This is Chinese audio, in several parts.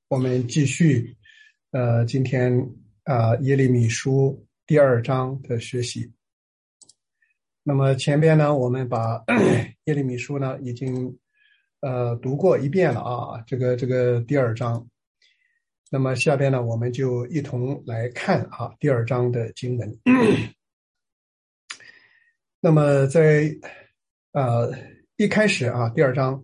我们继续今天耶利米书第2章的学习。那么前边呢，我们把耶利米书呢已经读过一遍了啊，这个第2章。那么下边呢，我们就一同来看第2章的经文。那么在一开始第2章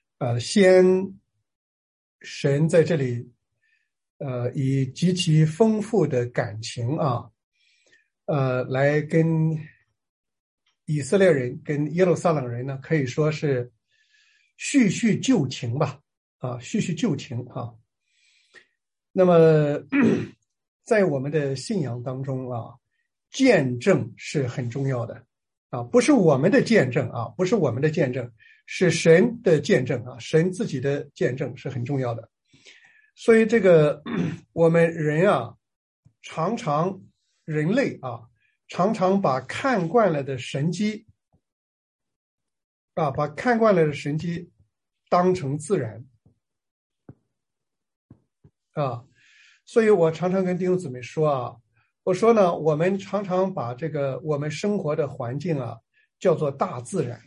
神在这里以极其丰富的感情来跟以色列人跟耶路撒冷人呢，可以说是叙叙旧情吧，叙叙旧情那么在我们的信仰当中见证是很重要的不是我们的见证不是我们的见证，是神的见证神自己的见证是很重要的。所以这个我们人人类常常把看惯了的神迹把看惯了的神迹当成自然所以我常常跟弟兄姊妹说我说呢，我们常常把这个我们生活的环境叫做大自然，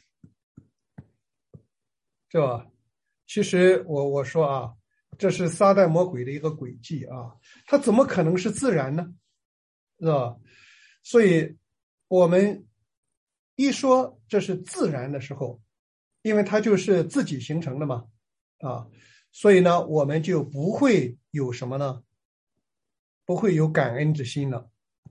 是吧？其实我说这是撒旦魔鬼的一个诡计它怎么可能是自然呢？是吧？所以我们一说这是自然的时候，因为它就是自己形成的嘛所以呢，我们就不会有什么呢？不会有感恩之心了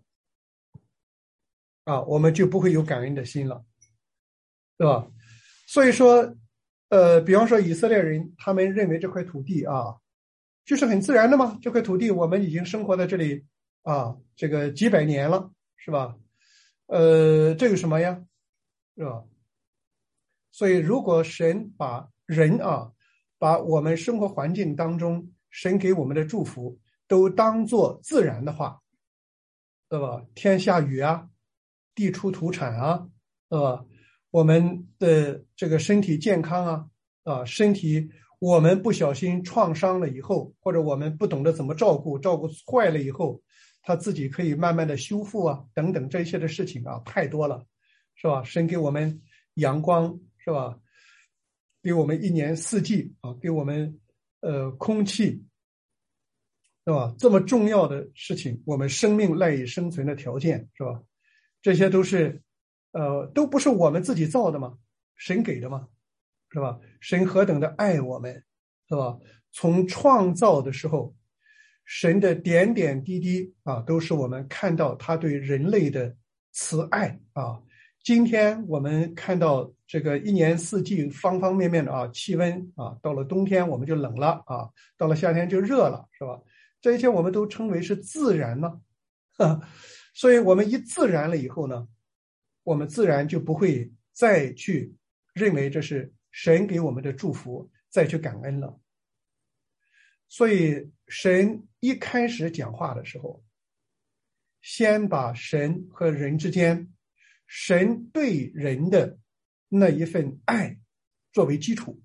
我们就不会有感恩的心了，是吧？所以说比方说以色列人他们认为这块土地就是很自然的嘛，这块土地我们已经生活在这里这个几百年了，是吧？这有什么呀，是吧？所以如果神把人把我们生活环境当中神给我们的祝福都当作自然的话，对吧？天下雨地出土产对吧？我们的这个身体健康身体我们不小心创伤了以后，或者我们不懂得怎么照顾坏了以后，他自己可以慢慢的修复等等这些的事情太多了，是吧？神给我们阳光，是吧？给我们一年四季给我们空气，是吧？这么重要的事情，我们生命赖以生存的条件，是吧？这些都是都不是我们自己造的吗？神给的吗？是吧？神何等的爱我们，是吧？从创造的时候，神的点点滴滴都是我们看到他对人类的慈爱今天我们看到这个一年四季方方面面的气温到了冬天我们就冷了到了夏天就热了，是吧？这一切我们都称为是自然呢所以我们一自然了以后呢，我们自然就不会再去认为这是神给我们的祝福，再去感恩了。所以神一开始讲话的时候，先把神和人之间神对人的那一份爱作为基础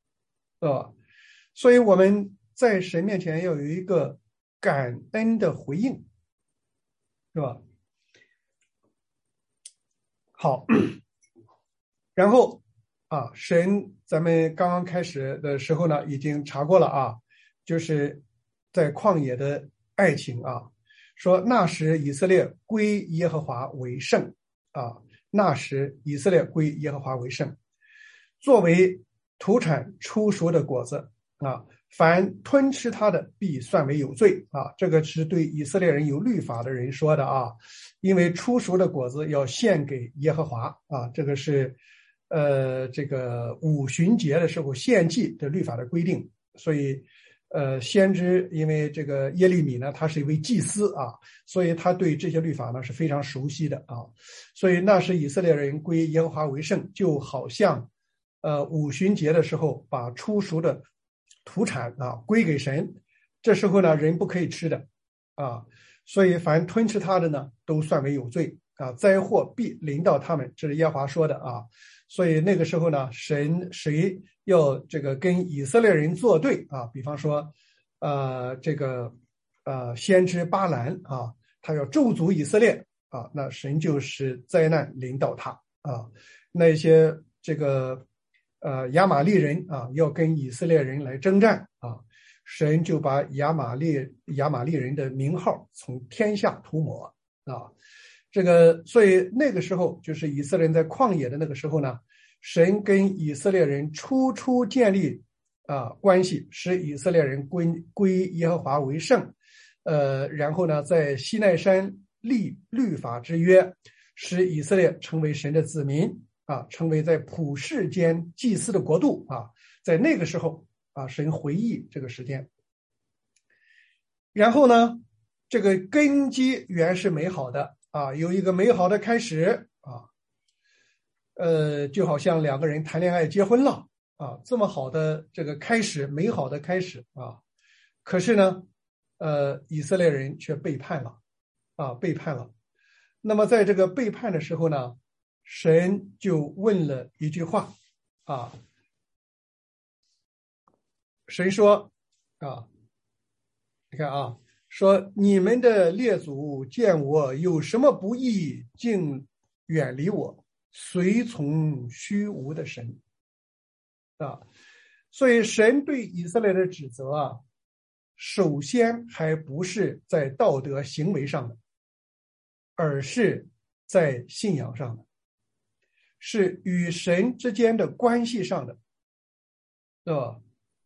所以我们在神面前要有一个感恩的回应，是吧？好，然后神咱们刚刚开始的时候呢，已经查过了就是在旷野的爱情说那时以色列归耶和华为圣那时以色列归耶和华为圣，作为土产出熟的果子凡吞吃它的必算为有罪这个是对以色列人有律法的人说的因为出熟的果子要献给耶和华这个是这个五旬节的时候献祭的律法的规定。所以先知因为这个耶利米呢他是一位祭司所以他对这些律法呢是非常熟悉的所以那时以色列人归耶和华为圣，就好像五旬节的时候把出熟的土产归给神，这时候呢人不可以吃的所以凡吞吃它的呢都算为有罪灾祸必临到他们，这是耶和华说的所以那个时候呢谁要这个跟以色列人作对比方说先知巴兰啊，他要咒诅以色列啊，那神就使灾难临到他啊。那些亚玛力人啊，要跟以色列人来征战啊，神就把亚玛力人的名号从天下涂抹啊。所以那个时候就是以色列人在旷野的那个时候呢，神跟以色列人初建立关系，使以色列人归耶和华为圣，然后呢，在西奈山立律法之约，使以色列成为神的子民啊，成为在普世间祭司的国度啊。在那个时候啊，神回忆这个时间，然后呢，这个根基原是美好的啊，有一个美好的开始啊，就好像两个人谈恋爱结婚了啊，这么好的这个开始，美好的开始啊，可是呢，以色列人却背叛了啊，背叛了。那么在这个背叛的时候呢，神就问了一句话啊，神说啊，你看啊，说你们的列祖见我有什么不义，竟远离我，随从虚无的神啊。所以神对以色列的指责啊，首先还不是在道德行为上的，而是在信仰上的，是与神之间的关系上的，对吧？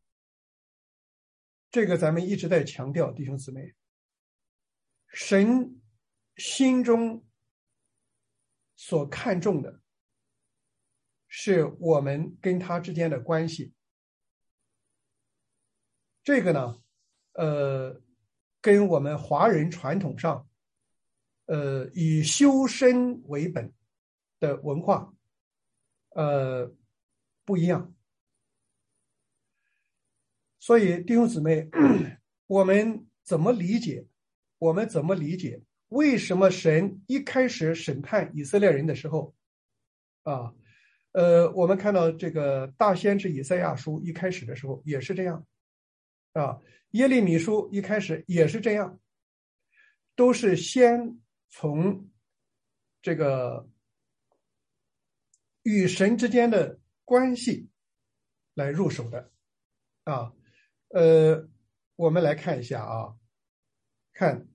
这个咱们一直在强调，弟兄姊妹，神心中所看重的是我们跟他之间的关系。这个呢，跟我们华人传统上，以修身为本的文化，不一样。所以弟兄姊妹，我们怎么理解？为什么神一开始审判以色列人的时候，啊，我们看到这个大先知以赛亚书一开始的时候也是这样，啊，耶利米书一开始也是这样，都是先从这个与神之间的关系来入手的，啊。我们来看一下啊，看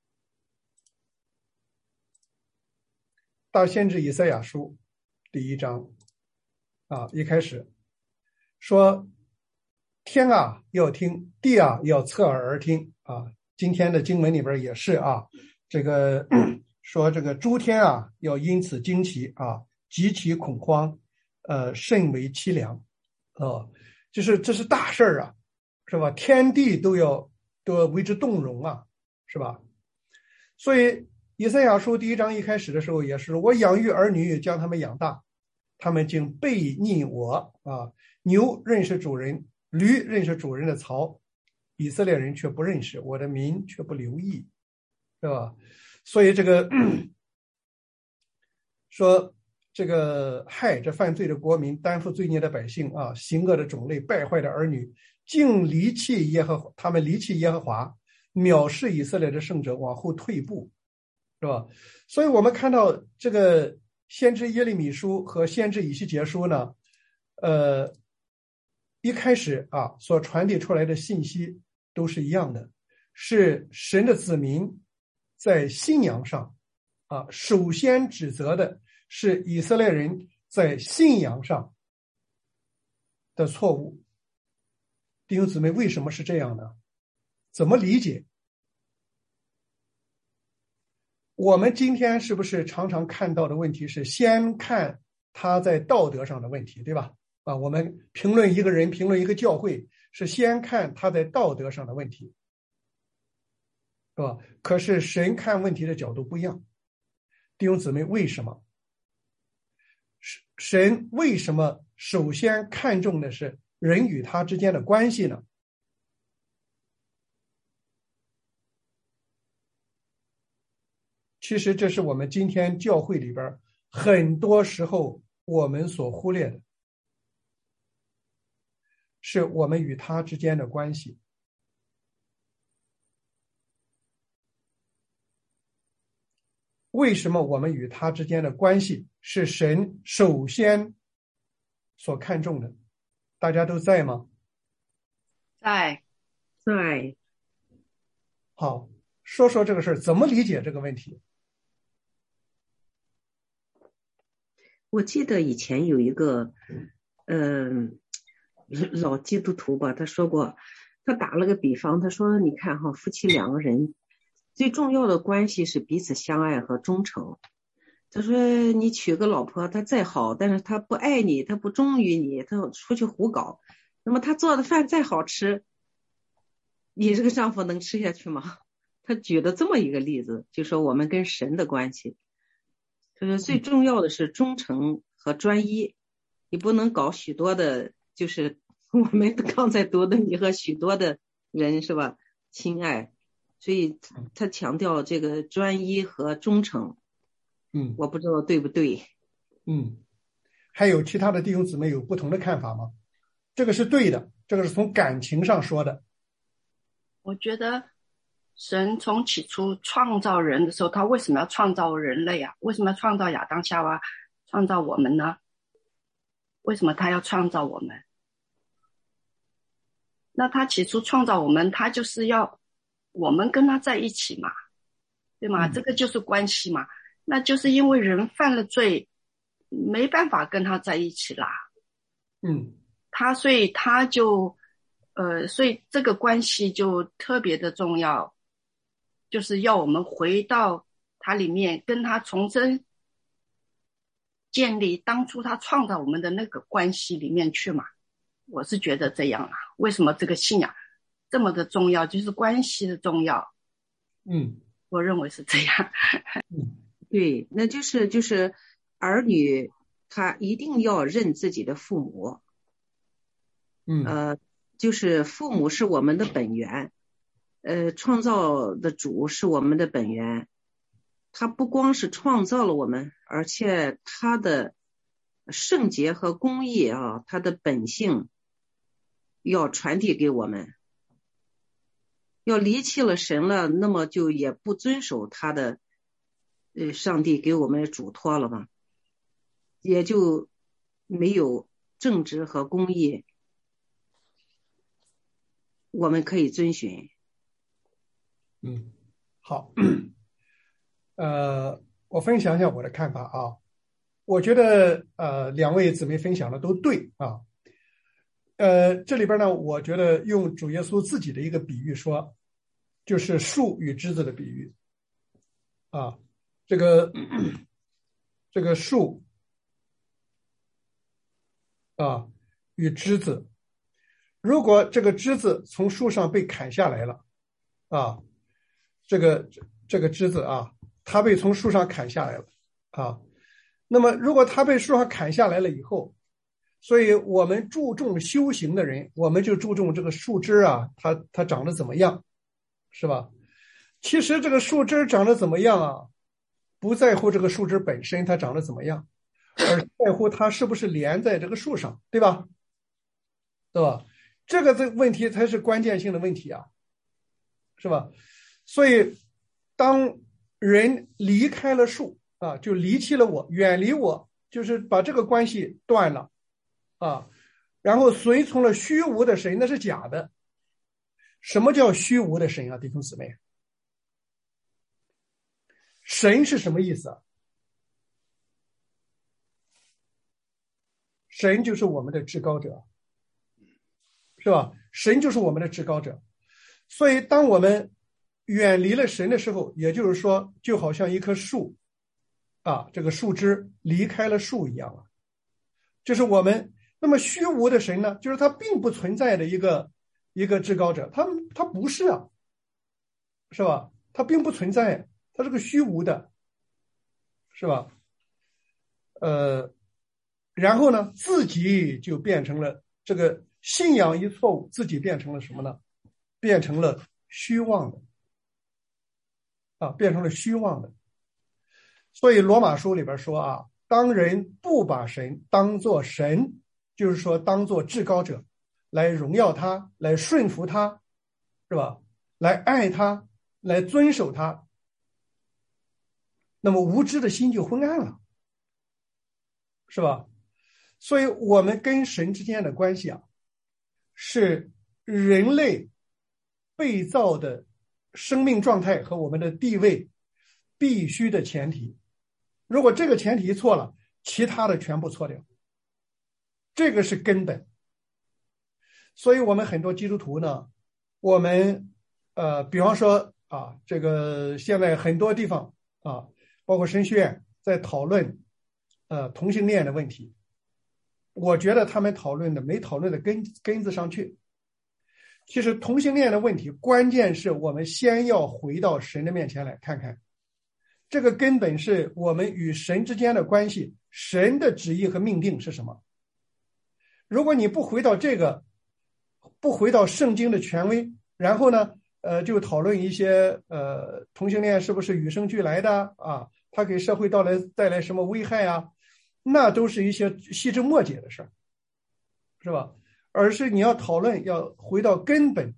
大先知以赛亚书第1章啊，一开始说天啊要听，地啊要侧耳而听啊。今天的经文里边也是啊，这个说这个诸天啊要因此惊奇啊，极其恐慌，甚为凄凉，就是这是大事儿啊。是吧？天地都要为之动容啊，是吧？所以以赛亚书第1章一开始的时候也是，我养育儿女，将他们养大，他们竟背逆我啊！牛认识主人，驴认识主人的槽，以色列人却不认识，我的民却不留意，是吧？所以这个说这个害这犯罪的国民，担负罪孽的百姓啊，行恶的种类，败坏的儿女，竟离弃耶和华，他们离弃耶和华，藐视以色列的圣者，往后退步，是吧？所以我们看到这个先知耶利米书和先知以西结书呢，一开始啊所传递出来的信息都是一样的，是神的子民在信仰上啊，首先指责的是以色列人在信仰上的错误。弟兄姊妹，为什么是这样呢？怎么理解？我们今天是不是常常看到的问题是先看他在道德上的问题，对吧？啊，我们评论一个人，评论一个教会，是先看他在道德上的问题，是吧？可是神看问题的角度不一样。弟兄姊妹，为什么？神为什么首先看重的是人与他之间的关系呢？其实这是我们今天教会里边很多时候我们所忽略的，是我们与他之间的关系。 为什么我们与他之间的关系是神首先所看重的？大家都在吗？ 在。 好，说说这个事儿，怎么理解这个问题？ 我记得以前有一个老基督徒吧，他说过，他打了个比方，他说你看哈，夫妻两个人最重要的关系是彼此相爱和忠诚。他说你娶个老婆，她再好，但是她不爱你，她不忠于你，她出去胡搞，那么她做的饭再好吃，你这个丈夫能吃下去吗？他举了这么一个例子，就说我们跟神的关系，就是最重要的是忠诚和专一，你不能搞许多的，就是我们刚才读的你和许多的人是吧，亲爱，所以他强调这个专一和忠诚。我不知道对不对。 还有其他的弟兄姊妹有不同的看法吗？这个是对的，这个是从感情上说的。 我觉得神从起初创造人的时候，他为什么要创造人类啊？为什么要创造亚当夏娃，创造我们呢？为什么他要创造我们？那他起初创造我们，他就是要我们跟他在一起嘛，对吗？这个就是关系嘛。那就是因为人犯了罪，没办法跟他在一起啦。所以他就所以这个关系就特别的重要，就是要我们回到他里面，跟他重新建立当初他创造我们的那个关系里面去嘛。我是觉得这样啊。为什么这个信仰这么的重要，就是关系的重要。我认为是这样。 对，那就是儿女他一定要认自己的父母。就是父母是我们的本源，创造的主是我们的本源，他不光是创造了我们，而且他的圣洁和公义啊，他的本性要传递给我们。要离弃了神了，那么就也不遵守他的上帝给我们嘱托了嘛，也就没有正直和公义我们可以遵循。 好，我分享一下我的看法啊。我觉得两位姊妹分享的都对啊。这里边呢，我觉得用主耶稣自己的一个比喻说，就是树与枝子的比喻啊。这个树啊与枝子，如果这个枝子从树上被砍下来了啊，这个枝子啊，它被从树上砍下来了啊。那么如果它被树上砍下来了以后，所以我们注重修行的人，我们就注重这个树枝啊，它长得怎么样，是吧？其实这个树枝长得怎么样啊，不在乎这个树枝本身它长得怎么样，而在乎它是不是连在这个树上，对吧？对吧？这个问题才是关键性的问题啊，是吧？所以当人离开了树啊，就离弃了我，远离我，就是把这个关系断了啊，然后随从了虚无的神，那是假的。什么叫虚无的神啊，弟兄姊妹？神是什么意思啊？神就是我们的至高者，是吧？神就是我们的至高者。所以当我们远离了神的时候，也就是说就好像一棵树啊，这个树枝离开了树一样啊。就是我们那么虚无的神呢，就是他并不存在的一个至高者，他不是啊，是吧？他并不存在，他是个虚无的，是吧？然后呢，自己就变成了这个信仰一错误，自己变成了什么呢？变成了虚妄的啊，变成了虚妄的。所以罗马书里边说啊，当人不把神当作神，就是说当作至高者来荣耀他，来顺服他，是吧？来爱他，来遵守他，那那么无知的心就昏暗了，是吧？所以我们跟神之间的关系啊，是人类被造的生命状态和我们的地位必须的前提。如果这个前提错了，其他的全部错掉，这个是根本。所以我们很多基督徒呢，我们比方说啊，这个现在很多地方啊，包括神学院在讨论同性恋的问题，我觉得他们讨论的没讨论的根子上去。其实同性恋的问题，关键是我们先要回到神的面前来看看，这个根本是我们与神之间的关系，神的旨意和命定是什么。如果你不回到这个，不回到圣经的权威，然后呢就讨论一些同性恋是不是与生俱来的啊，它给社会带来什么危害啊，那都是一些细枝末节的事儿，是吧？而是你要讨论，要回到根本，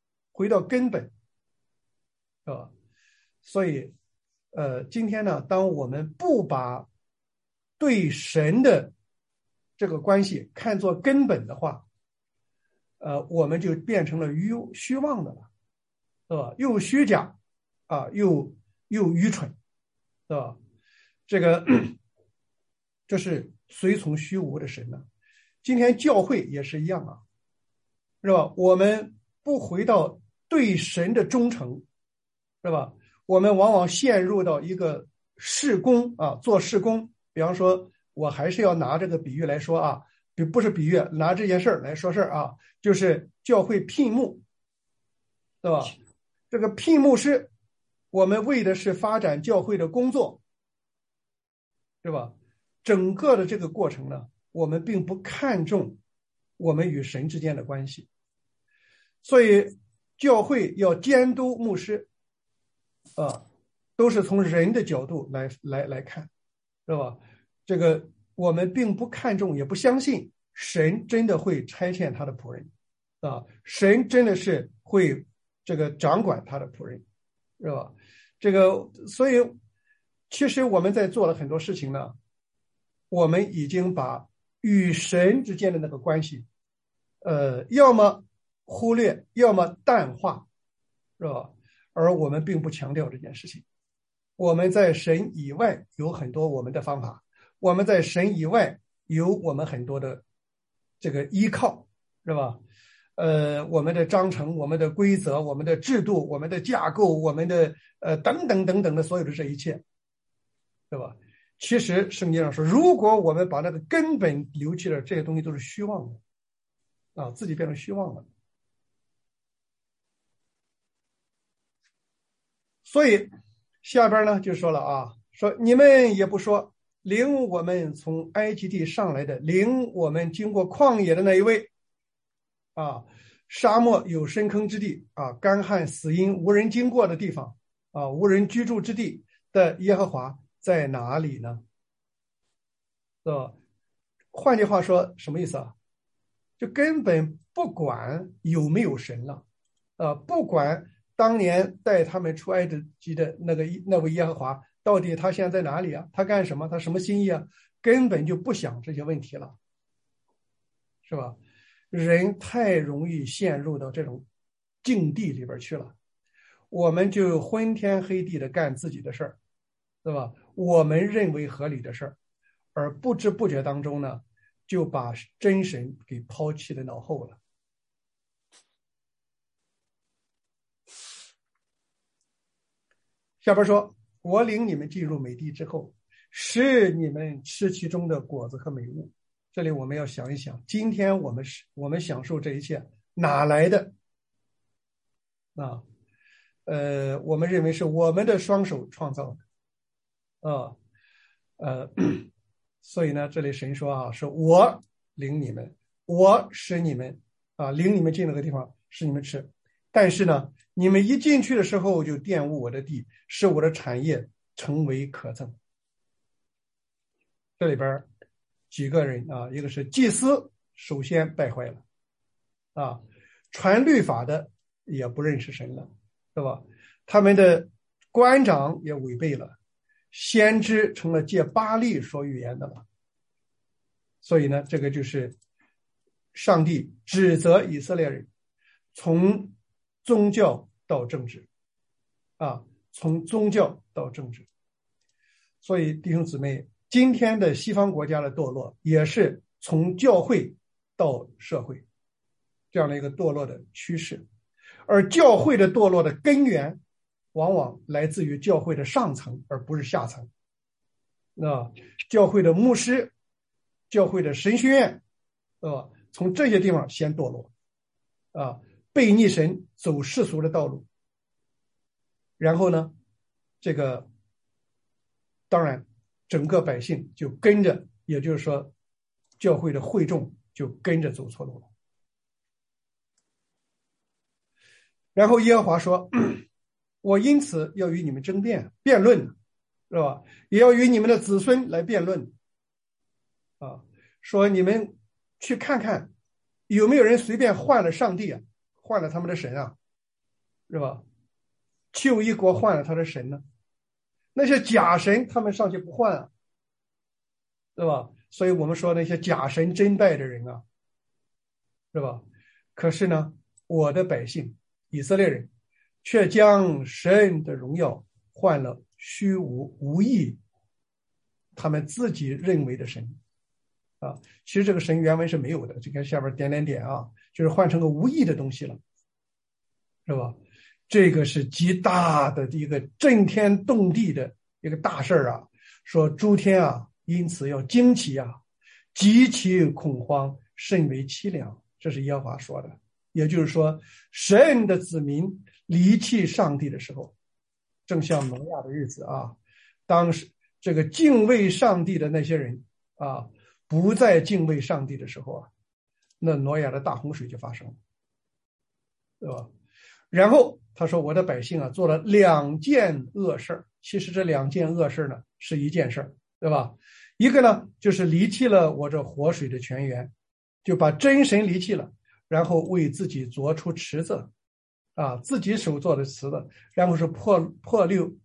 是吧？所以今天呢，当我们不把对神的这个关系看作根本的话，我们就变成了虚妄的了，是吧？又虚假啊，又愚蠢，是吧？这是随从虚无的神呢。今天教会也是一样啊，是吧？我们不回到对神的忠诚，是吧？我们往往陷入到一个事工啊，做事工。比方说，我还是要拿这个比喻来说啊，不是比喻，拿这件事儿来说事儿啊，就是教会聘牧，对吧？这个聘牧师，我们为的是发展教会的工作，对吧？整个的这个过程呢，我们并不看重我们与神之间的关系，所以教会要监督牧师都是从人的角度来看，是吧？这个我们并不看重，也不相信神真的会差遣他的仆人啊，神真的是会这个掌管他的仆人，是吧？这个所以其实我们在做了很多事情呢，我们已经把与神之间的那个关系要么忽略，要么淡化，是吧？而我们并不强调这件事情。我们在神以外有很多我们的方法，我们在神以外有我们很多的这个依靠，是吧？我们的章程、我们的规则、我们的制度、我们的架构、我们的等等等等的所有的这一切，对吧？其实圣经上说，如果我们把那个根本留弃了，这些东西都是虚妄的啊，自己变成虚妄了。所以下边呢就说了啊，说你们也不说领我们从埃及地上来的，领我们经过旷野的那一位啊，沙漠有深坑之地啊，干旱死荫无人经过的地方啊，无人居住之地的耶和华在哪里呢？换句话说，什么意思啊？就根本不管有没有神了，不管当年带他们出埃及的那位耶和华，到底他现在在哪里啊？他干什么？他什么心意啊？根本就不想这些问题了，是吧？人太容易陷入到这种境地里边去了，我们就昏天黑地的干自己的事儿，对吧？我们认为合理的事儿，而不知不觉当中呢，就把真神给抛弃的脑后了。下边说，我领你们进入美地之后，使你们吃其中的果子和美物。这里我们要想一想，今天我们享受这一切哪来的啊？我们认为是我们的双手创造的啊，所以呢，这里神说啊，是我领你们，我使你们啊，领你们进那个地方，使你们吃。但是呢，你们一进去的时候就玷污我的地，使我的产业成为可憎。这里边几个人啊，一个是祭司，首先败坏了啊，传律法的也不认识神了，是吧？他们的官长也违背了， 先知成了借巴力所预言的了。所以呢，这个就是上帝指责以色列人从宗教到政治从宗教到政治。所以弟兄姊妹，今天的西方国家的堕落也是从教会到社会这样的一个堕落的趋势，而教会的堕落的根源往往来自于教会的上层，而不是下层。教会的牧师、教会的神学院从这些地方先堕落背逆神，走世俗的道路。然后呢，这个当然整个百姓就跟着，也就是说教会的会众就跟着走错路了。然后耶和华说，我因此要与你们争辩论，是吧？也要与你们的子孙来辩论说你们去看看有没有人随便换了上帝换了他们的神是吧？旧一国换了他的神呢？那些假神他们上去不换对吧？所以我们说那些假神真拜的人是吧？可是呢，我的百姓以色列人却将神的荣耀换了虚无无义他们自己认为的神其实这个神原文是没有的，就看下边点点点就是换成个无义的东西了，是吧？这个是极大的一个震天动地的一个大事说诸天因此要惊奇极其恐慌，甚为凄凉，这是耶和华说的。也就是说，神的子民离弃上帝的时候，正像挪亚的日子当时这个敬畏上帝的那些人不再敬畏上帝的时候那挪亚的大洪水就发生了，对吧？然后他说，我的百姓做了2件恶事，其实这2件恶事呢是一件事，对吧？一个呢就是离弃了我这活水的泉源，就把真神离弃了，然后为自己做出池子自己手做的池子，然后是破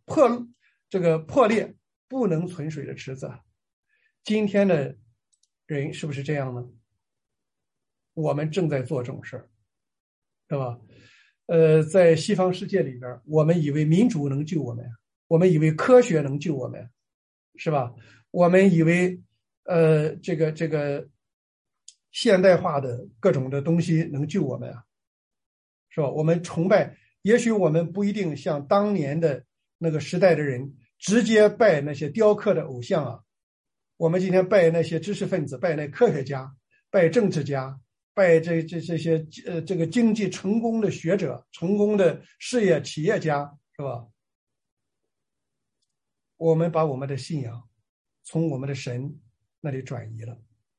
裂不能存水的池子。今天的人是不是这样呢？我们正在做这种事儿，对吧？在西方世界里边，我们以为民主能救我们，我们以为科学能救我们，是吧？我们以为这个现代化的各种的东西能救我们是吧？我们崇拜，也许我们不一定像当年的那个时代的人直接拜那些雕刻的偶像我们今天拜那些知识分子，拜那科学家，拜政治家，拜这些这个经济成功的学者，成功的事业企业家，是吧？我们把我们的信仰从我们的神那里转移了。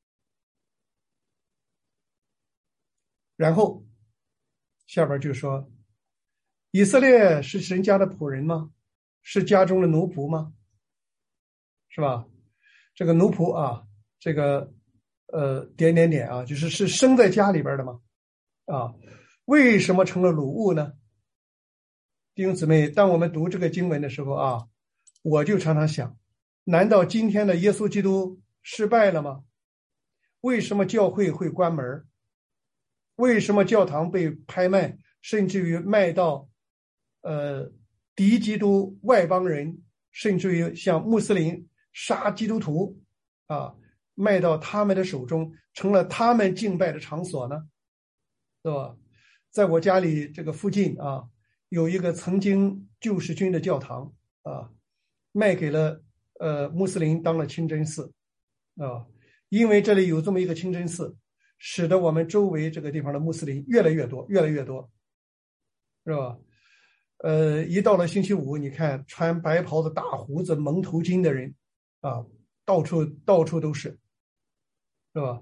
然后下边就说，以色列是神家的仆人吗？是家中的奴仆吗？是吧？这个奴仆这个点点点就是生在家里边的吗？为什么成了掳物呢？弟兄姊妹，当我们读这个经文的时候我就常常想，难道今天的耶稣基督失败了吗？为什么教会会关门？为什么教堂被拍卖，甚至于卖到敌基督外邦人，甚至于像穆斯林杀基督徒卖到他们的手中，成了他们敬拜的场所呢？对吧？在我家里这个附近有一个曾经救世军的教堂卖给了穆斯林当了清真寺因为这里有这么一个清真寺，使得我们周围这个地方的穆斯林越来越多，是吧？一到了星期五，你看穿白袍子、大胡子、蒙头巾的人到处都是吧？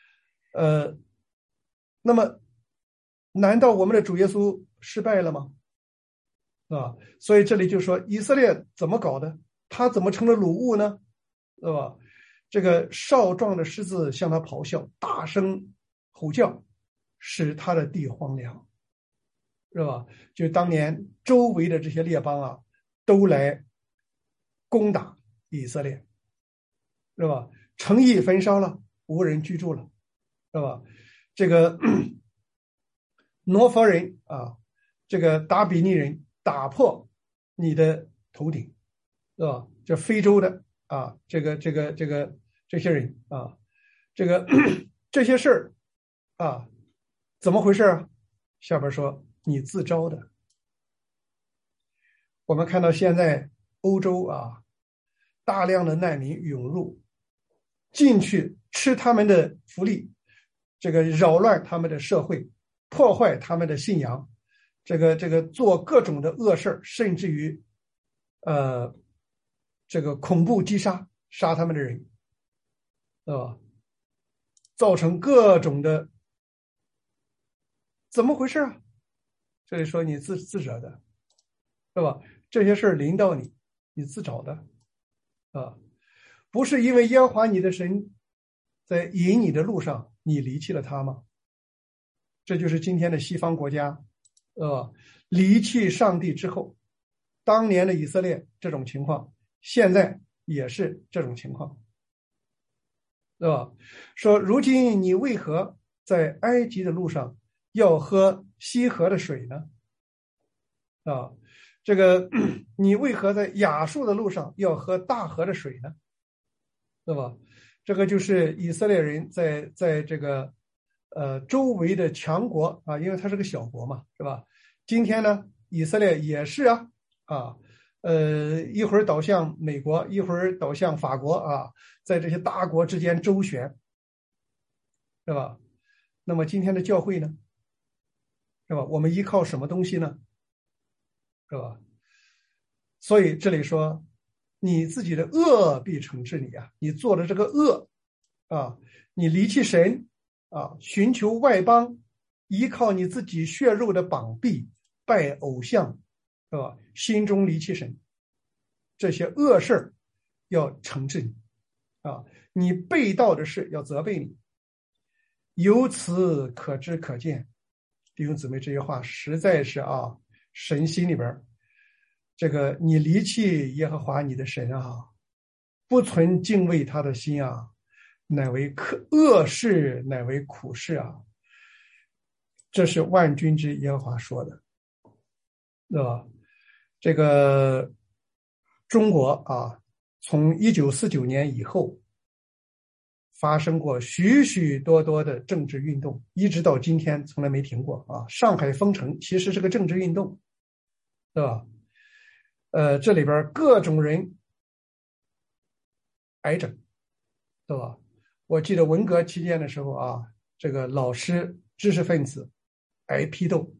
那么难道我们的主耶稣失败了吗？所以这里就说以色列怎么搞的？他怎么成了掳物呢？对吧？这个少壮的狮子向他咆哮，大声吼叫，使他的地荒凉，是吧？就当年周围的这些列邦都来攻打以色列，是吧？城邑焚烧了，无人居住了，是吧？这个挪佛人啊，这个达比尼人打破你的头顶，是吧？这非洲的啊，这些人啊，这些事儿啊，怎么回事啊？下边说你自招的。我们看到现在欧洲啊，大量的难民涌入，进去吃他们的福利，这个扰乱他们的社会，破坏他们的信仰，这个做各种的恶事，甚至于这个恐怖击杀，杀他们的人，造成各种的，怎么回事啊？这里说你自惹的，是吧？这些事儿临到你，你自找的啊，不是因为耶和华你的神在引你的路上，你离弃了他吗？这就是今天的西方国家，离弃上帝之后，当年的以色列这种情况，现在也是这种情况，对吧？说如今你为何在埃及的路上要喝西河的水呢？啊，这个你为何在亚述的路上要喝大河的水呢？对吧？这个就是以色列人在这个周围的强国啊，因为它是个小国嘛，是吧？今天呢，以色列也是一会儿倒向美国，一会儿倒向法国啊，在这些大国之间周旋，是吧？那么今天的教会呢，是吧？我们依靠什么东西呢？是吧？所以这里说，你自己的恶必惩治你啊！你做的这个恶啊，你离弃神啊，寻求外邦，依靠你自己血肉的膀臂，拜偶像，是吧？心中离弃神，这些恶事要惩治你啊！你背道的事要责备你。由此可知可见，弟兄姊妹，这些话实在是神心里边，这个你离弃耶和华你的神啊，不存敬畏他的心啊，乃为恶事，乃为苦事啊。这是万军之耶和华说的，对吧？这个中国啊，从1949年以后发生过许许多多的政治运动，一直到今天从来没停过啊。上海封城其实是个政治运动，对吧？这里边各种人挨整，对吧？我记得文革期间的时候啊，这个老师、知识分子挨批斗。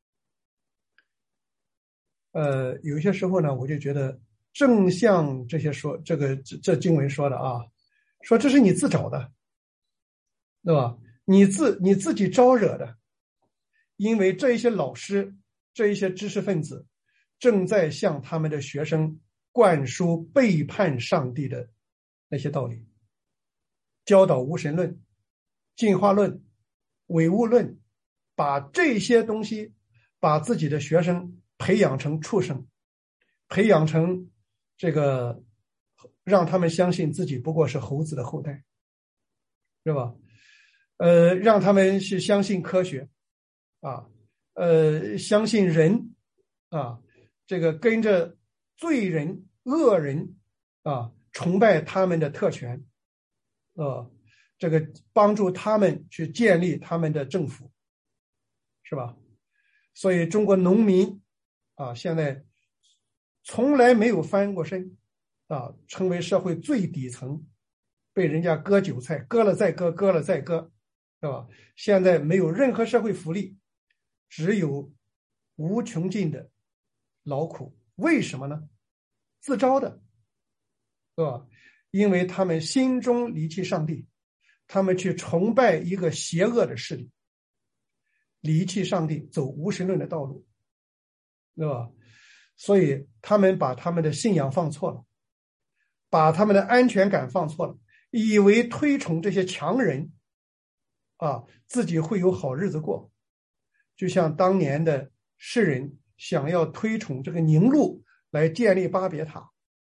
有些时候呢，我就觉得正像这些说这经文说的啊，说这是你自找的，对吧？你自己招惹的，因为这一些老师、这一些知识分子正在向他们的学生灌输背叛上帝的那些道理，教导无神论、进化论、唯物论，把这些东西，把自己的学生培养成畜生，培养成这个，让他们相信自己不过是猴子的后代，是吧？让他们去相信科学啊，相信人啊，这个跟着罪人、恶人啊，崇拜他们的特权，这个帮助他们去建立他们的政府，是吧？所以中国农民啊，现在从来没有翻过身啊，成为社会最底层，被人家割韭菜，割了再割，割了再割，是吧？现在没有任何社会福利，只有无穷尽的劳苦。为什么呢？自招的，是吧？因为他们心中离弃上帝，他们去崇拜一个邪恶的势力，离弃上帝，走无神论的道路，对吧？所以他们把他们的信仰放错了，把他们的安全感放错了，以为推崇这些强人啊，自己会有好日子过。就像当年的世人想要推崇这个宁禄来建立巴别塔，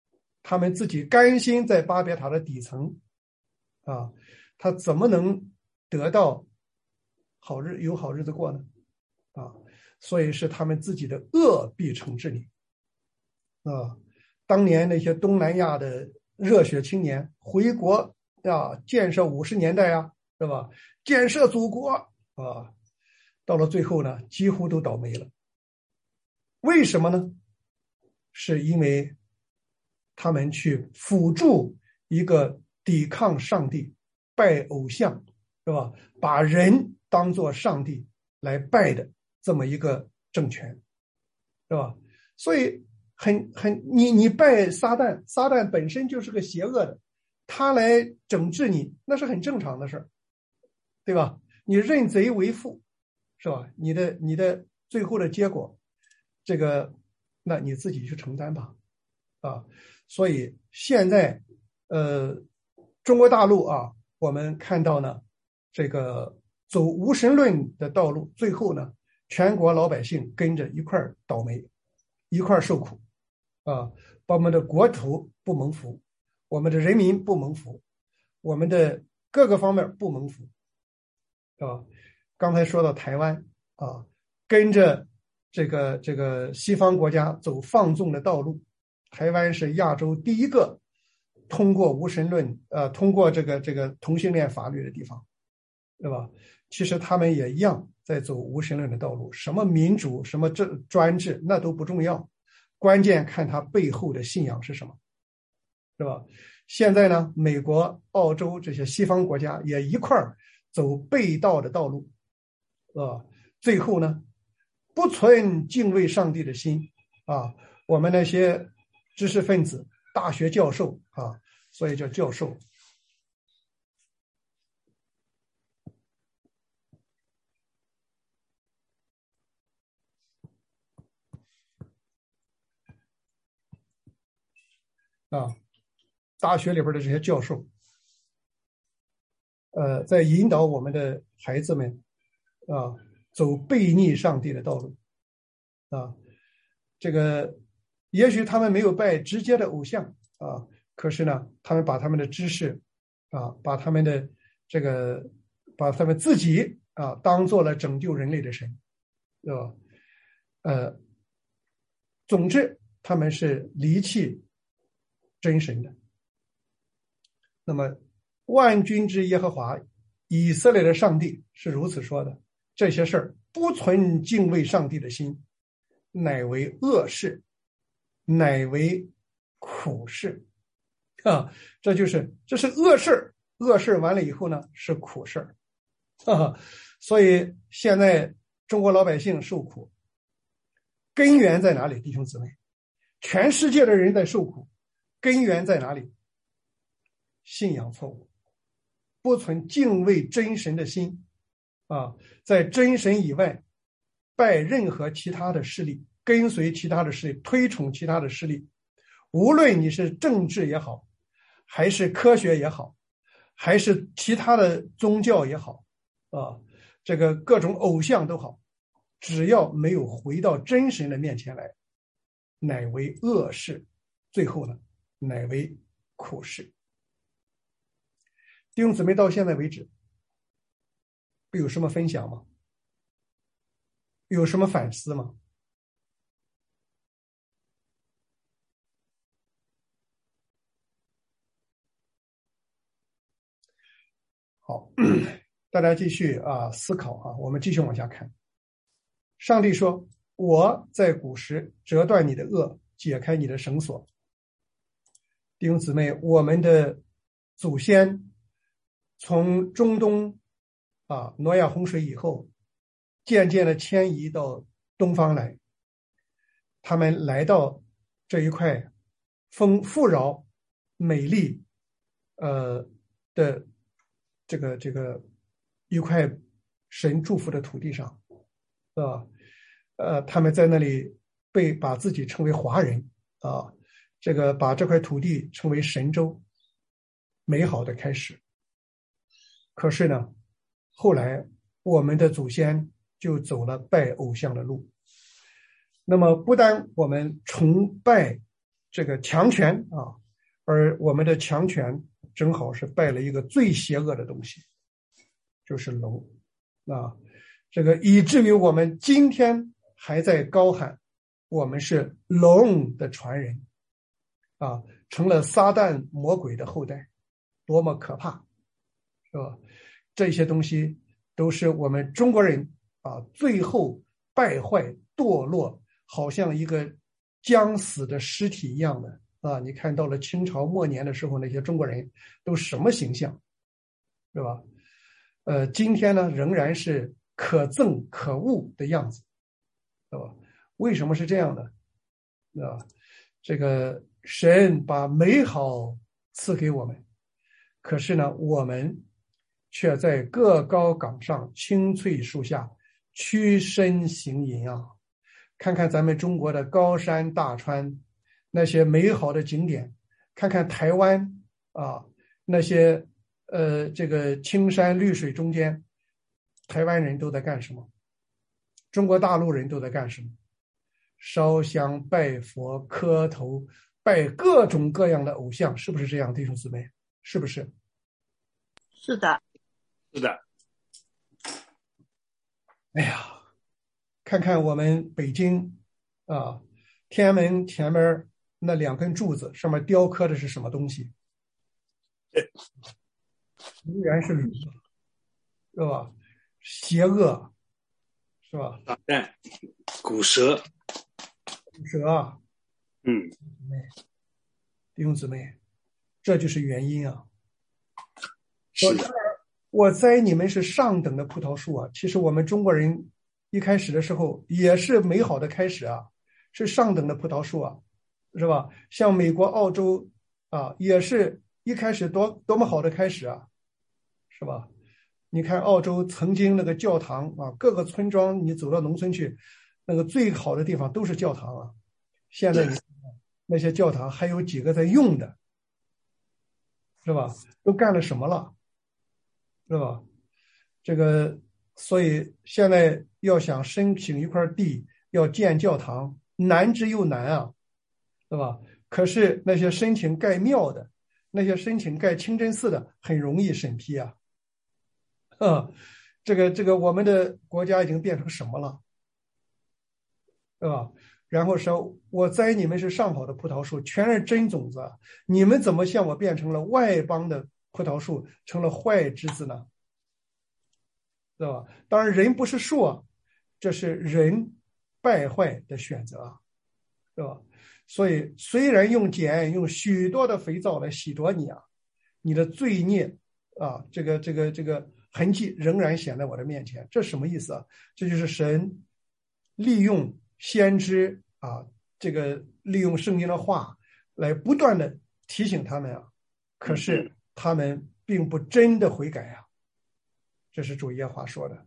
他们自己甘心在巴别塔的底层啊，他怎么能得到有好日子过呢？啊，所以是他们自己的恶必惩治你啊。当年那些东南亚的热血青年回国啊，建设50年代啊，是吧？建设祖国啊，到了最后呢，几乎都倒霉了。为什么呢？是因为他们去辅助一个抵抗上帝、拜偶像，是吧？把人当作上帝来拜的这么一个政权，是吧？所以你拜撒旦，撒旦本身就是个邪恶的，他来整治你，那是很正常的事儿，对吧？你认贼为父，是吧？你的最后的结果，这个那你自己去承担吧，啊！所以现在中国大陆啊，我们看到呢，这个走无神论的道路，最后呢，全国老百姓跟着一块儿倒霉，一块儿受苦啊！把我们的国土不蒙福，我们的人民不蒙福，我们的各个方面不蒙福，啊！刚才说到台湾啊，跟着这个西方国家走放纵的道路，台湾是亚洲第一个通过无神论通过这个同性恋法律的地方，对吧？其实他们也一样在走无神论的道路，什么民主什么专制那都不重要，关键看他背后的信仰是什么，是吧？现在呢，美国、澳洲这些西方国家也一块儿走背道的道路，最后呢，不存敬畏上帝的心啊，我们那些知识分子、大学教授啊，所以叫教授。啊，大学里边的这些教授，在引导我们的孩子们啊，走背逆上帝的道路啊。这个也许他们没有拜直接的偶像啊，可是呢，他们把他们的知识啊，把他们自己啊，当做了拯救人类的神，对吧？总之，他们是离弃真神的。那么万军之耶和华以色列的上帝是如此说的，这些事儿不存敬畏上帝的心，乃为恶事，乃为苦事啊！这是恶事，恶事完了以后呢，是苦事啊！所以现在中国老百姓受苦，根源在哪里？弟兄姊妹，全世界的人在受苦，根源在哪里？信仰错误，不存敬畏真神的心啊，在真神以外拜任何其他的势力，跟随其他的势力，推崇其他的势力，无论你是政治也好，还是科学也好，还是其他的宗教也好啊，这个各种偶像都好，只要没有回到真神的面前来，乃为恶事，最后呢，乃为苦事。弟兄姊妹，到现在为止有什么分享吗？有什么反思吗？好，大家继续思考啊，我们继续往下看。上帝说：“我在古时折断你的轭，解开你的绳索。”弟兄姊妹，我们的祖先从中东挪亚洪水以后，渐渐的迁移到东方来，他们来到这一块富饶、美丽的这个一块神祝福的土地上，他们在那里把自己称为华人啊，把这块土地称为神州，美好的开始。可是呢，后来我们的祖先就走了拜偶像的路。那么不但我们崇拜这个强权而我们的强权正好是拜了一个最邪恶的东西，就是龙啊。这个以至于我们今天还在高喊我们是龙的传人啊，成了撒旦魔鬼的后代，多么可怕，是吧？这些东西都是我们中国人啊，最后败坏堕落，好像一个将死的尸体一样的啊！你看到了清朝末年的时候，那些中国人都什么形象，是吧？今天呢，仍然是可憎可恶的样子，是吧？为什么是这样的？啊，这个神把美好赐给我们，可是呢，我们却在各高岗上、青翠树下屈身行淫啊！看看咱们中国的高山大川，那些美好的景点，看看台湾啊，那些这个青山绿水中间，台湾人都在干什么？中国大陆人都在干什么？烧香拜佛、磕头、拜各种各样的偶像，是不是这样，弟兄姊妹？是不是？ 是的， 是的。 哎呀，看看我们北京啊，天安门前面那2根柱子上面雕刻的是什么东西？依然是驴，是吧？邪恶，是吧？ 导弹、骨蛇， 啊，弟兄姊妹，这就是原因啊。我栽你们是上等的葡萄树啊。其实我们中国人一开始的时候也是美好的开始啊，是上等的葡萄树啊，是吧？像美国、澳洲啊，也是一开始多么好的开始啊，是吧？你看澳洲曾经那个教堂啊，各个村庄你走到农村去，那个最好的地方都是教堂啊。现在你看那些教堂还有几个在用的，是吧？都干了什么了，是吧？这个，所以现在要想申请一块地，要建教堂，难之又难啊，是吧？可是那些申请盖庙的，那些申请盖清真寺的，很容易审批啊。这个我们的国家已经变成什么了，是吧？然后说我栽你们是上好的葡萄树，全是真种子，你们怎么像我变成了外邦的葡萄树，成了坏枝子呢？对吧？当然人不是树啊，这是人败坏的选择啊，对吧？所以虽然用许多的肥皂来洗濯你啊，你的罪孽啊，这个痕迹仍然显在我的面前。这什么意思啊？这就是神利用先知啊，这个利用圣经的话来不断的提醒他们啊，可是他们并不真的悔改啊。这是主耶和华说的。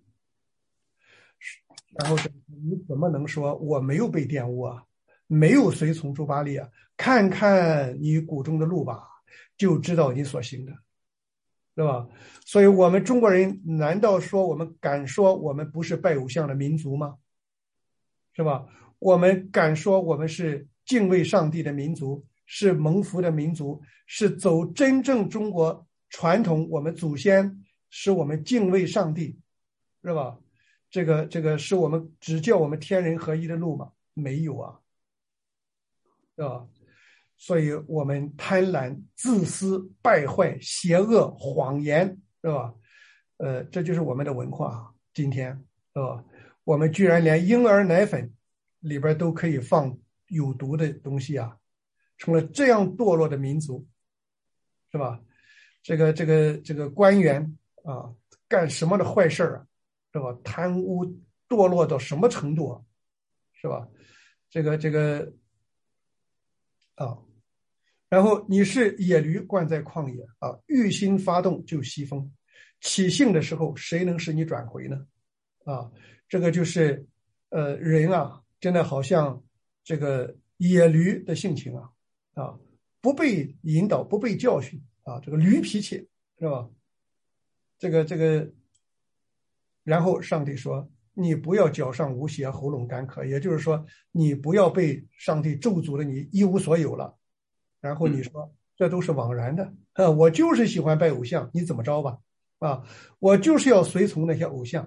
然后你怎么能说我没有被玷污啊，没有随从诸巴力啊？看看你骨中的路吧，就知道你所行的，对吧？所以我们中国人难道说我们敢说我们不是拜偶像的民族吗？是吧？我们敢说我们是敬畏上帝的民族，是蒙福的民族，是走真正中国传统，我们祖先使我们敬畏上帝，是吧？这个是我们只叫我们天人合一的路吗？没有啊，是吧？所以我们贪婪、自私、败坏、邪恶、谎言，是吧？这就是我们的文化。今天，是吧？我们居然连婴儿奶粉里边都可以放有毒的东西啊，成了这样堕落的民族，是吧？这个官员啊，干什么的坏事啊，是吧？贪污堕落到什么程度啊，是吧？这个啊。然后你是野驴灌在旷野啊，欲心发动就西风，起兴的时候谁能使你转回呢？啊，这个就是人啊，真的好像这个野驴的性情啊，不被引导，不被教训啊，这个驴脾气，是吧？这个，然后上帝说你不要脚上无鞋，喉咙干渴，也就是说你不要被上帝咒诅了，你一无所有了。然后你说这都是枉然的。我就是喜欢拜偶像，你怎么着吧？我就是要随从那些偶像，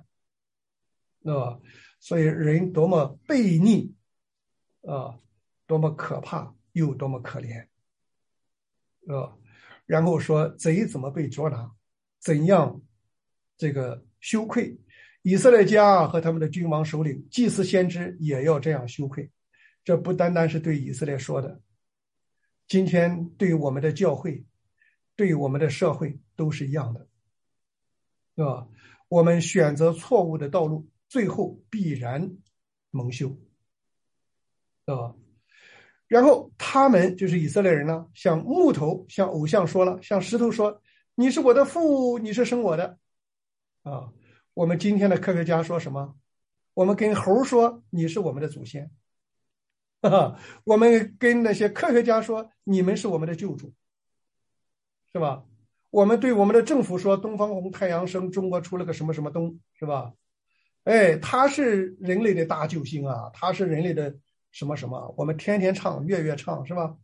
所以人多么悖逆多么可怕又多么可怜然后说贼怎么被捉拿，怎样这个羞愧，以色列家和他们的君王首领祭司先知也要这样羞愧。这不单单是对以色列说的，今天对我们的教会，对我们的社会都是一样的，我们选择错误的道路，最后必然蒙羞，然后他们就是以色列人呢，向木头向偶像说了，向石头说，你是我的父，你是生我的我们今天的科学家说什么？我们跟猴说你是我们的祖先我们跟那些科学家说你们是我们的救主，是吧？我们对我们的政府说东方红太阳升，中国出了个什么什么东，是吧？他是人类的大救星啊，他是人类的什么什么，我们天天唱，月月唱，是吧？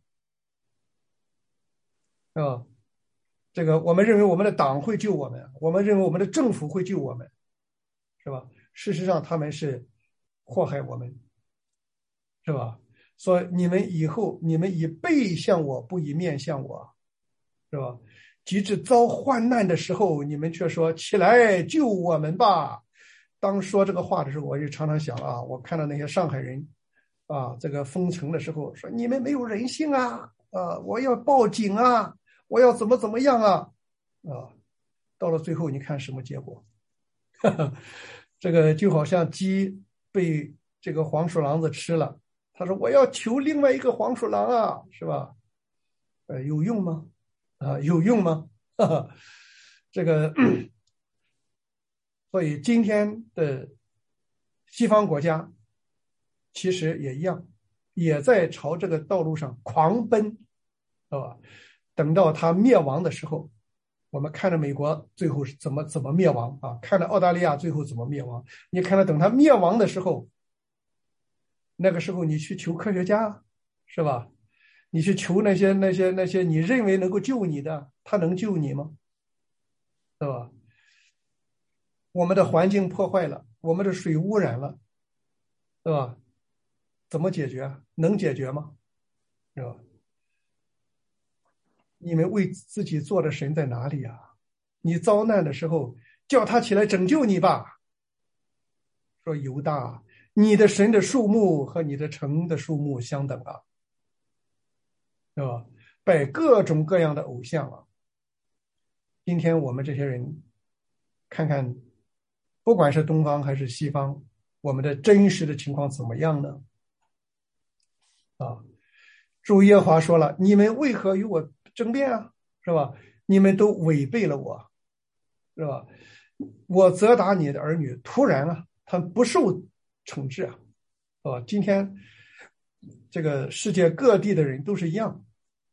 这个我们认为我们的党会救我们，我们认为我们的政府会救我们，是吧？事实上他们是祸害我们，是吧？说你们以后你们以背向我，不以面向我，是吧？及至遭患难的时候，你们却说起来救我们吧。当说这个话的时候，我就常常想我看到那些上海人这个封城的时候说你们没有人性我要报警我要怎么样到了最后你看什么结果这个就好像鸡被这个黄鼠狼子吃了，他说我要求另外一个黄鼠狼是吧？有用吗？有用吗？这个所以今天的西方国家其实也一样，也在朝这个道路上狂奔等到他灭亡的时候，我们看着美国最后是怎么灭亡看着澳大利亚最后怎么灭亡，你看到等他灭亡的时候，那个时候你去求科学家是吧？你去求那些你认为能够救你的，他能救你吗？是吧？我们的环境破坏了，我们的水污染了，是吧？怎么解决？能解决吗？是吧？你们为自己做的神在哪里你遭难的时候叫他起来拯救你吧。说犹大，你的神的数目和你的城的数目相等是吧？拜各种各样的偶像今天我们这些人看看，不管是东方还是西方，我们的真实的情况怎么样呢？主耶和华说了，你们为何与我争辩是吧？你们都违背了我，是吧？我责打你的儿女，突然他们不受惩治今天这个世界各地的人都是一样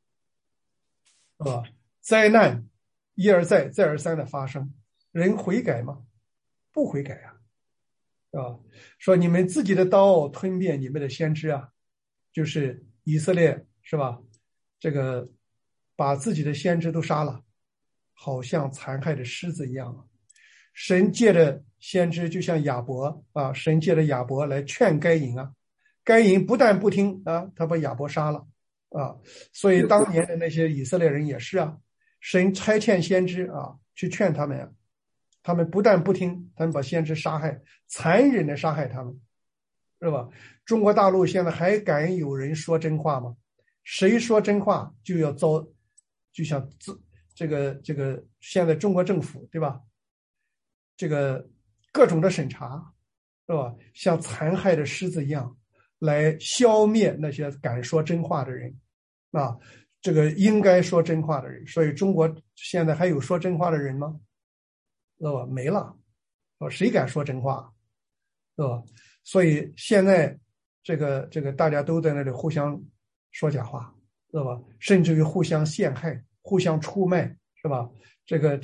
灾难一而再再而三的发生，人悔改吗？不悔改说你们自己的刀吞遍你们的先知就是以色列是吧？这个把自己的先知都杀了，好像残害的狮子一样神借着先知就像亚伯神借着亚伯来劝该隐该隐不但不听他把亚伯杀了所以当年的那些以色列人也是神差遣先知去劝他们他们不但不听，他们把先知杀害，残忍的杀害他们，是吧？中国大陆现在还敢有人说真话吗？谁说真话就要遭，就像这个现在中国政府对吧？这个各种的审查是吧？像残害的狮子一样来消灭那些敢说真话的人这个应该说真话的人。所以中国现在还有说真话的人吗？是吧？没了谁敢说真话是吧？所以现在这个大家都在那里互相说假话是吧？甚至于互相陷害，互相出卖是吧？这个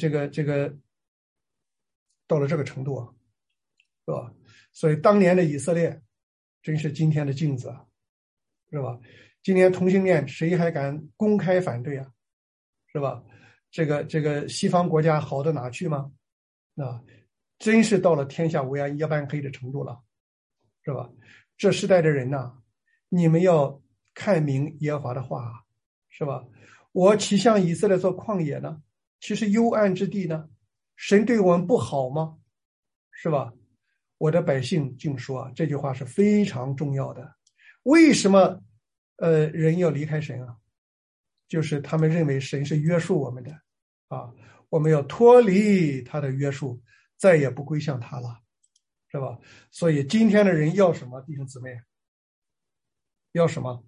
到了这个程度是吧？所以当年的以色列真是今天的镜子是吧？今天同性恋谁还敢公开反对是吧？这个西方国家好到哪去吗？真是到了天下乌鸦一般黑的程度了，是吧？这时代的人呐，你们要看明耶和华的话，是吧？我岂向以色列做旷野呢？其实幽暗之地呢？神对我们不好吗？是吧？我的百姓竟说，这句话是非常重要的。为什么人要离开神啊？就是他们认为神是约束我们的啊，我们要脱离他的约束，再也不归向他了，是吧？所以今天的人要什么，弟兄姊妹？要什么？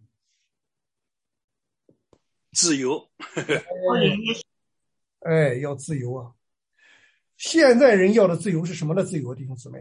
自由。 要自由啊！现在人要的自由是什么的自由，弟兄姊妹？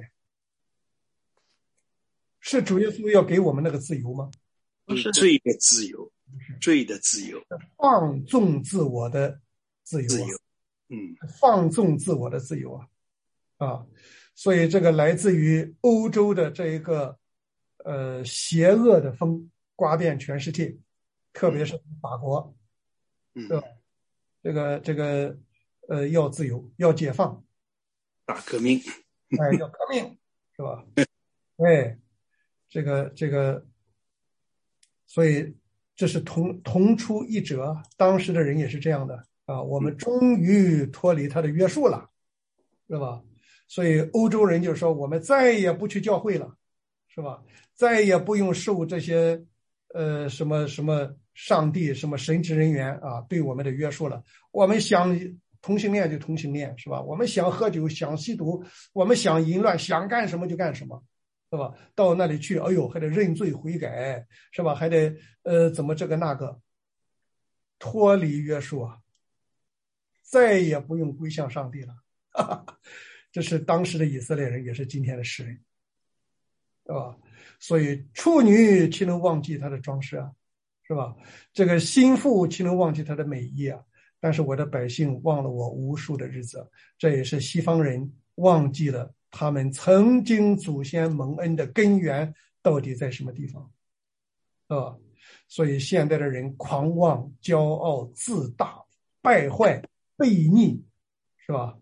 是主耶稣要给我们那个自由吗？ 不是罪的自由，罪的自由， 放纵自我的自由啊！放纵自我的自由啊！所以这个来自于欧洲的这一个邪恶的风刮遍全世界，特别是法国，对吧？这个要自由，要解放， 大革命， 要革命，是吧？哎，这个，所以这是同出一辙，当时的人也是这样的啊。我们终于脱离他的约束了，是吧？所以欧洲人就说，我们再也不去教会了，是吧？再也不用受这些什么上帝什么神职人员啊对我们的约束了。我们想同性恋就同性恋，是吧？我们想喝酒想吸毒，我们想淫乱，想干什么就干什么，是吧？到那里去，哎呦，还得认罪悔改，是吧？还得怎么这个那个，脱离约束啊，再也不用归向上帝了。这是当时的以色列人，也是今天的诗人，是吧？所以处女岂能忘记她的装饰啊，是吧？这个心腹岂能忘记她的美意啊？但是我的百姓忘了我无数的日子，这也是西方人忘记了他们曾经祖先蒙恩的根源到底在什么地方，啊？所以现代的人狂妄、骄傲、自大、败坏、悖逆，是吧？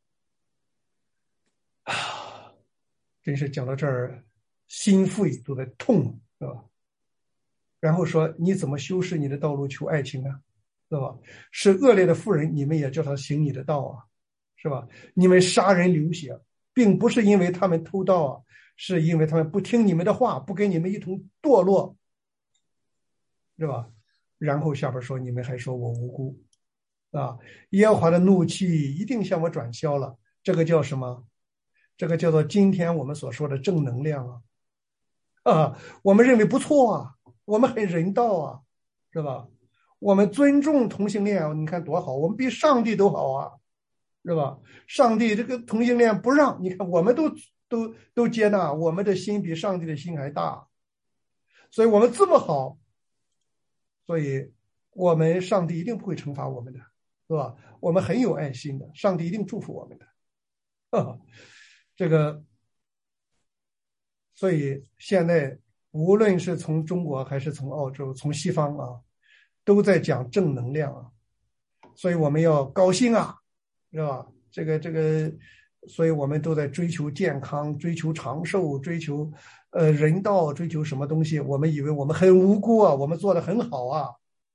真是讲到这儿，心肺都在痛，是吧？然后说你怎么修饰你的道路求爱情啊，是吧？是恶劣的妇人，你们也叫他行你的道啊，是吧？你们杀人流血，并不是因为他们偷盗啊，是因为他们不听你们的话，不跟你们一同堕落，是吧？然后下边说你们还说我无辜啊，耶和华的怒气一定向我转消了，这个叫什么？这个叫做今天我们所说的正能量我们认为不错啊，我们很人道啊，是吧？我们尊重同性恋，你看多好，我们比上帝都好啊，是吧？上帝这个同性恋不让，你看我们都接纳，我们的心比上帝的心还大，所以我们这么好，所以我们上帝一定不会惩罚我们的，是吧？我们很有爱心的，上帝一定祝福我们的这个，所以现在无论是从中国还是从澳洲，从西方啊，都在讲正能量啊，所以我们要高兴啊，是吧？这个，所以我们都在追求健康，追求长寿，追求人道，追求什么东西？我们以为我们很无辜啊，我们做得很好啊。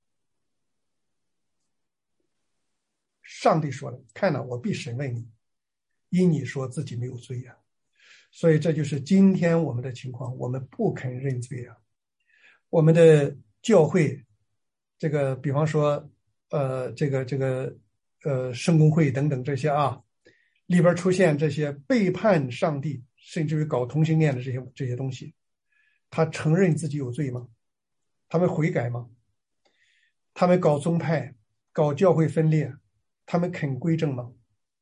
上帝说了，看了我必审问你，因你说自己没有罪啊。所以这就是今天我们的情况，我们不肯认罪啊。我们的教会，这个比方说，圣公会等等这些啊，里边出现这些背叛上帝，甚至于搞同性恋的这些东西，他承认自己有罪吗？他们悔改吗？他们搞宗派，搞教会分裂，他们肯归正吗？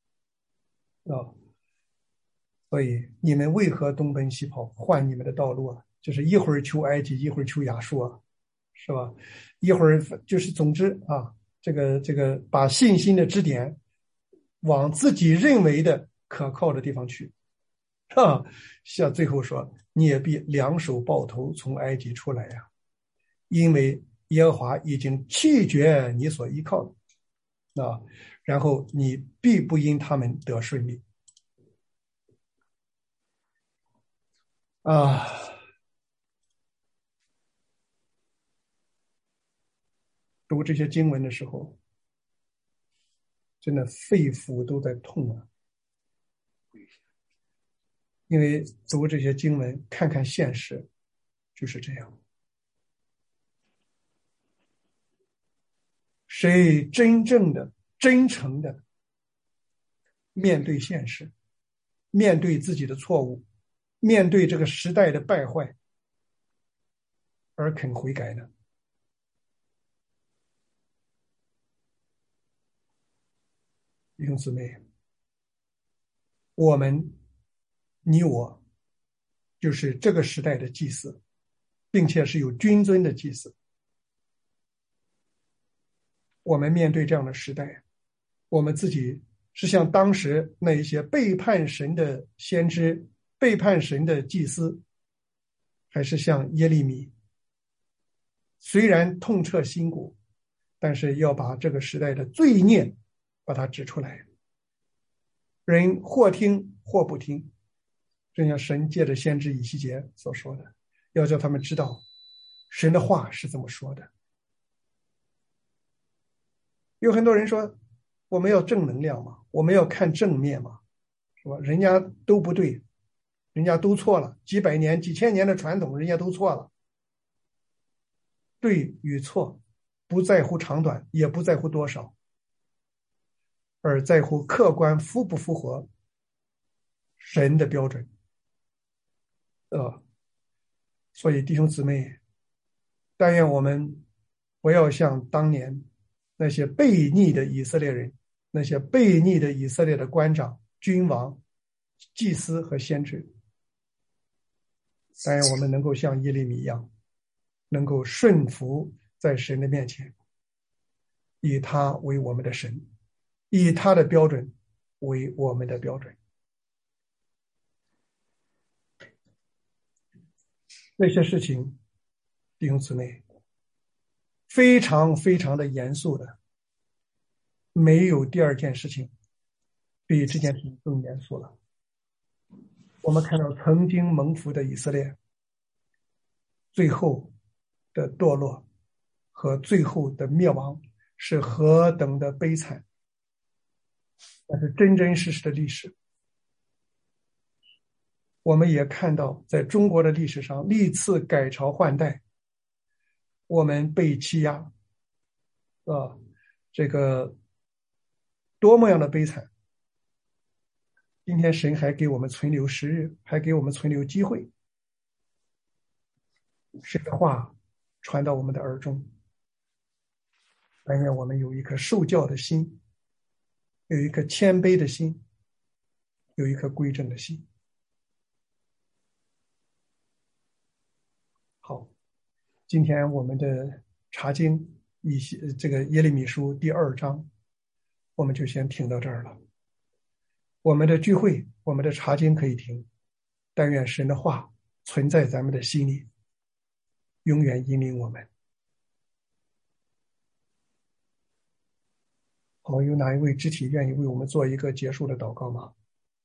所以你们为何东奔西跑，换你们的道路啊？就是一会儿求埃及，一会儿求亚述啊，是吧？一会儿就是总之啊，这个把信心的支点往自己认为的可靠的地方去像最后说，你也必两手抱头从埃及出来呀，因为耶和华已经弃绝你所依靠的。 然后你必不因他们得顺利啊。读这些经文的时候，真的肺腑都在痛啊！因为读这些经文，看看现实，就是这样。谁真正的、真诚的面对现实，面对自己的错误，面对这个时代的败坏，而肯悔改呢？弟兄姊妹，我们，你我，就是这个时代的祭司，并且是有君尊的祭司。我们面对这样的时代，我们自己是像当时那一些背叛神的先知、背叛神的祭司，还是像耶利米，虽然痛彻心骨，但是要把这个时代的罪孽把它指出来。人或听或不听，正像神借着先知以西结所说的，要叫他们知道神的话是这么说的。有很多人说，我们要正能量嘛，我们要看正面嘛，是吧？人家都不对，人家都错了，几百年、几千年的传统，人家都错了。对与错，不在乎长短，也不在乎多少，而在乎客观符不符合神的标准。所以弟兄姊妹，但愿我们不要像当年那些悖逆的以色列人，那些悖逆的以色列的官长、君王、祭司和先知，但愿我们能够像耶利米一样，能够顺服在神的面前，以他为我们的神，以他的标准为我们的标准。那些事情，弟兄姊妹，非常非常的严肃的，没有第二件事情比这件事情更严肃了。我们看到曾经蒙福的以色列，最后的堕落和最后的灭亡是何等的悲惨，那是真真实实的历史。我们也看到在中国的历史上历次改朝换代，我们被欺压，这个多么样的悲惨。今天神还给我们存留时日，还给我们存留机会，神的话传到我们的耳中。但愿我们有一颗受教的心，有一颗谦卑的心，有一颗归正的心。好，今天我们的查经这个耶利米书第2章，我们就先听到这儿了。我们的聚会，我们的查经可以停，但愿神的话存在咱们的心里，永远引领我们。好，有哪一位肢体愿意为我们做一个结束的祷告吗？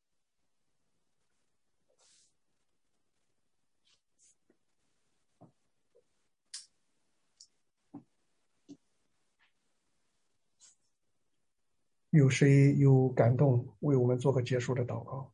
有谁有感动为我们做个结束的祷告？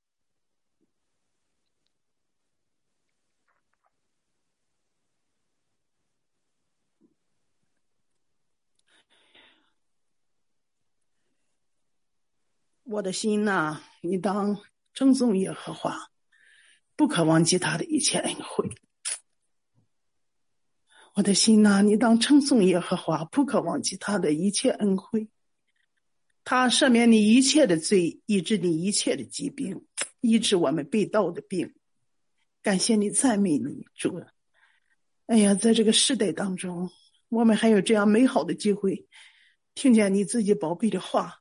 我的心呐，你当称颂耶和华，不可忘记他的一切恩惠。我的心呐，你当称颂耶和华，不可忘记他的一切恩惠。他赦免你一切的罪，医治你一切的疾病，医治我们被盗的病。感谢你，赞美你，主。哎呀，在这个时代当中，我们还有这样美好的机会，听见你自己宝贝的话。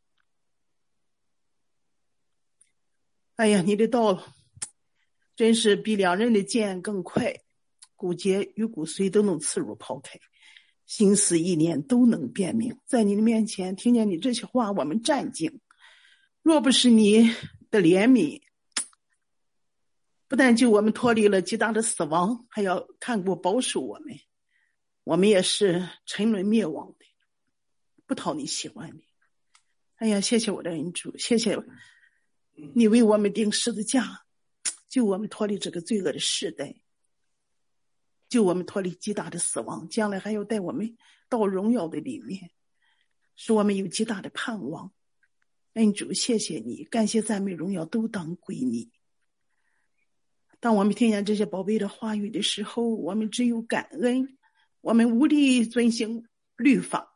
哎呀，你的道真是比两人的剑更快，骨节与骨髓都能刺入抛开。 心思意念都能辨明。在你的面前听见你这些话，我们战兢。若不是你的怜悯，不但救我们脱离了极大的死亡，还要看顾保守我们也是沉沦灭亡的，不讨你喜欢的。哎呀，谢谢我的恩主，谢谢你为我们钉十字架，救我们脱离这个罪恶的时代，救我们脱离极大的死亡，将来还要带我们到荣耀的里面，使我们有极大的盼望。恩主，谢谢你，感谢赞美荣耀都当归你。当我们听见这些宝贝的话语的时候，我们只有感恩，我们无力遵行律法，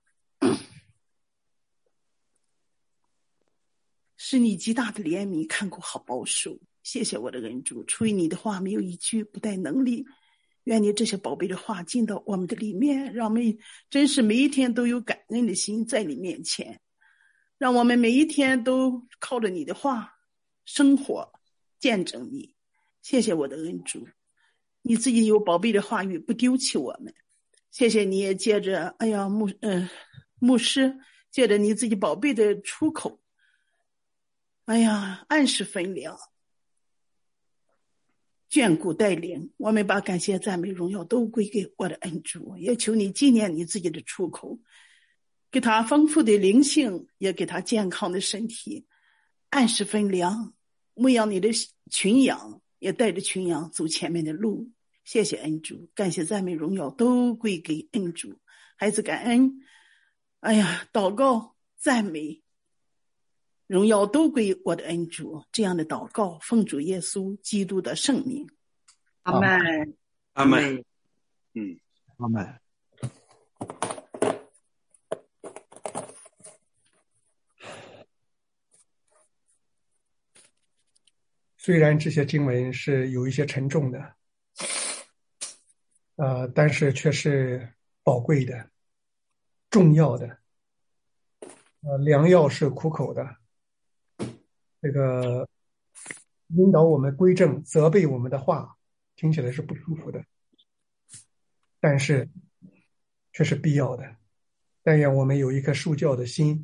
是你极大的怜悯看顾好保守。谢谢我的恩主，出于你的话没有一句不带能力，愿你这些宝贝的话进到我们的里面，让我们真是每一天都有感恩的心在你面前，让我们每一天都靠着你的话生活见证你。谢谢我的恩主，你自己有宝贝的话语不丢弃我们。谢谢你也借着牧师借着你自己宝贝的出口，按时分粮，眷顾带领，我们把感谢赞美荣耀都归给我的恩主，也求你纪念你自己的出口，给他丰富的灵性，也给他健康的身体，按时分粮，牧养你的群羊，也带着群羊走前面的路。谢谢恩主，感谢赞美荣耀都归给恩主。孩子感恩，祷告赞美荣耀都归我的恩主。这样的祷告奉主耶稣基督的圣名， 阿们， 阿们。 阿们。 虽然这些经文是有一些沉重的，但是却是宝贵的、重要的。良药是苦口的，这个引导我们归正、责备我们的话，听起来是不舒服的，但是却是必要的。但愿我们有一颗受教的心，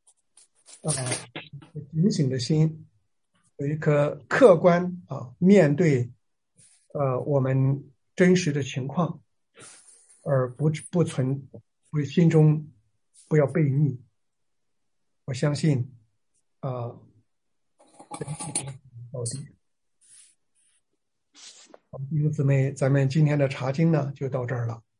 警醒的心，有一颗客观面对我们真实的情况，而不心中不要悖逆。我相信到底。好，弟兄姊妹，咱们今天的查经呢就到这儿了。